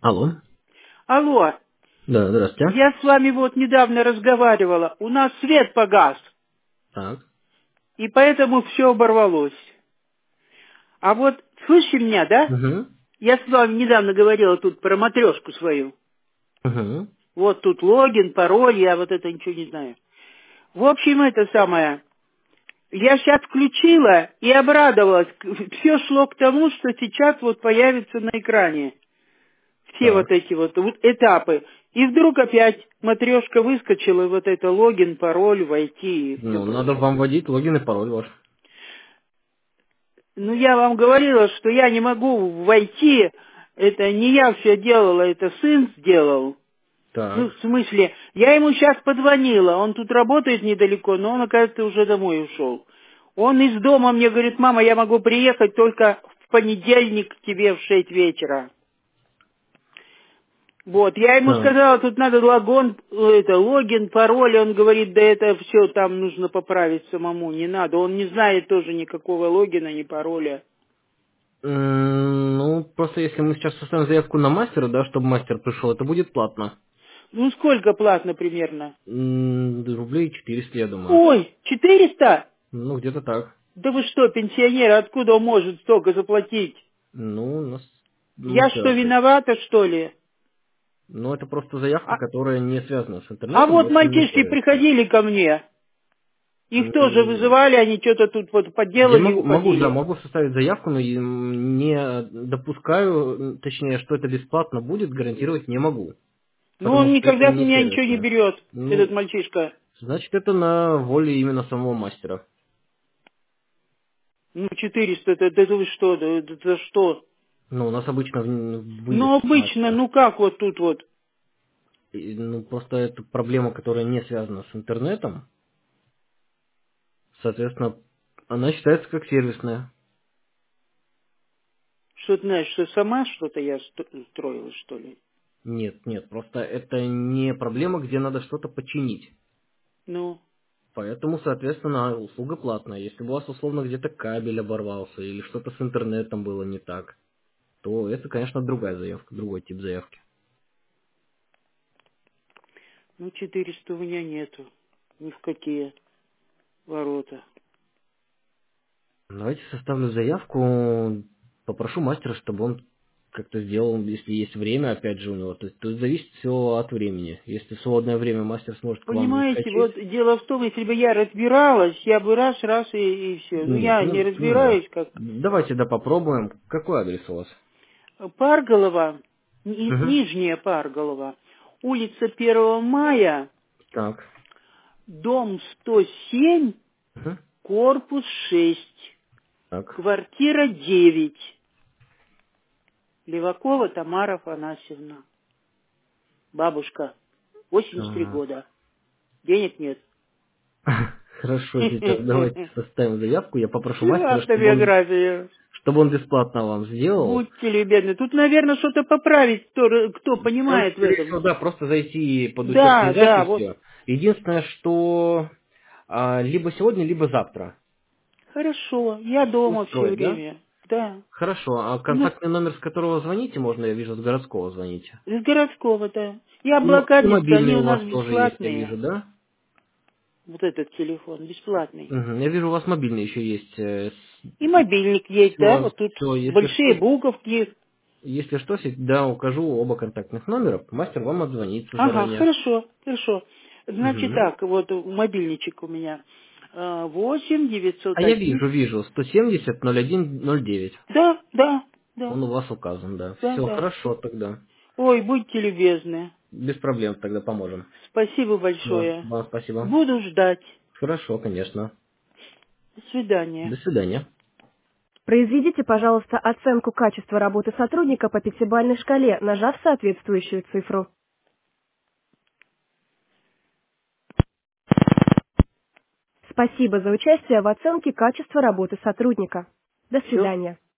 Алло. Алло, Да, здравствуйте. я с вами вот недавно разговаривала. У нас свет погас, Так. и поэтому все оборвалось. А вот слышите меня, да? Угу. Я с вами недавно говорила тут про матрешку свою. Угу. Вот тут логин, пароль, я вот это ничего не знаю. В общем, это самое. Я сейчас включила и обрадовалась. Все шло к тому, что сейчас вот появится на экране. Все Так. вот эти вот этапы. И вдруг опять матрешка выскочила, и вот это логин, пароль, войти и все Ну, надо прочее. вам вводить логин и пароль ваш. Ну, я вам говорила, что я не могу войти, это не я все делала, это сын сделал. Ну, Так. в смысле, я ему сейчас позвонила, он тут работает недалеко, но он, оказывается, уже домой ушел. Он из дома мне говорит: мама, я могу приехать только в понедельник к тебе в 6 вечера. Вот, я ему Так. сказала, тут надо логин, пароль, он говорит, да это все там нужно поправить самому, не надо. Он не знает тоже никакого логина, ни пароля. Ну, просто если мы сейчас составим заявку на мастера, да, чтобы мастер пришел, это будет платно. Ну, сколько платно примерно? Рублей 400, я думаю. Ой, 400? Ну, где-то так. Да вы что, пенсионер, откуда он может столько заплатить? Ну, у нас Я что, инициалы. виновата, что ли? Ну, это просто заявка, А, которая не связана с а интернетом, вот это не мальчишки сервисно. приходили ко мне, их тоже М, вызывали, они что-то тут вот Я поделали и могу, да, уходили. могу составить заявку, но не допускаю, точнее, что это бесплатно будет, гарантировать не могу. Но Потому он что это никогда с не меня ничего не сервисно. берет, этот Ну, мальчишка. значит, это на воле именно самого мастера. Ну, 400, это вы что, это что? Ну, у нас обычно Ну, будет обычно, мастер. ну как вот тут вот? Ну, просто это проблема, которая не связана с интернетом. Соответственно, она считается как сервисная. Что ты знаешь, что сама что-то я строила, что ли? Нет, нет, просто это не проблема, где надо что-то починить. Ну, Поэтому, соответственно, услуга платная. Если бы у вас условно где-то кабель оборвался или что-то с интернетом было не так, то это, конечно, другая заявка, другой тип заявки. ну 400 у меня нету. Ни в какие ворота. Давайте составлю заявку, попрошу мастера, чтобы он как-то сделал, если есть время, опять же, у него. То есть тут зависит все от времени. Если в свободное время мастер сможет к вам Понимаете, заскочить. вот дело в том, если бы я разбиралась, я бы раз и все. Ну, Нет, я не не надо. разбираюсь, как Давайте, да, попробуем. Какой адрес у вас? Парголова, Угу. Нижняя Парголова, улица 1 мая, Так. дом 107, Угу. корпус 6, Так. квартира 9. Левакова Тамара Афанасьевна. Бабушка, 83 Так. года. Денег нет. Хорошо, сейчас давайте составим заявку. Я попрошу Всю мастера, автобиографию. чтобы он бесплатно вам сделал. Будьте любезны. Тут, наверное, что-то поправить, кто Там, понимает в скорее этом. всего, да, просто зайти под учетные Да, да, вот. записи. Единственное, что либо сегодня, либо завтра. Хорошо. Я дома все Устроить, да? время. Да. Хорошо. А Ну, контактный номер, с которого звоните, можно, я вижу, с городского звоните. из городского, да. Я Ну, и блокадница, они мобильный у у нас вас тоже есть, я бесплатные. вижу, да? Вот этот телефон, бесплатный. Мгм. Я вижу, у вас мобильный еще есть. И мобильник есть, да, Все, вот тут все, большие буковки. если что, всегда укажу оба контактных номера, мастер вам отзвонится Ага, заранее. хорошо, хорошо. Значит Мгм. так, вот мобильничек у меня. 8 А я 901. вижу 170 0109. Да, да, да, Он у вас указан, да. да, Все да. хорошо тогда. Ой, будьте любезны. Без проблем тогда поможем. Спасибо Все, большое. вам спасибо. Буду ждать. Хорошо, конечно. До свидания. До свидания. Произведите, пожалуйста, оценку качества работы сотрудника по пятибалльной шкале, нажав соответствующую цифру. Спасибо за участие в оценке качества работы сотрудника. До Все? свидания.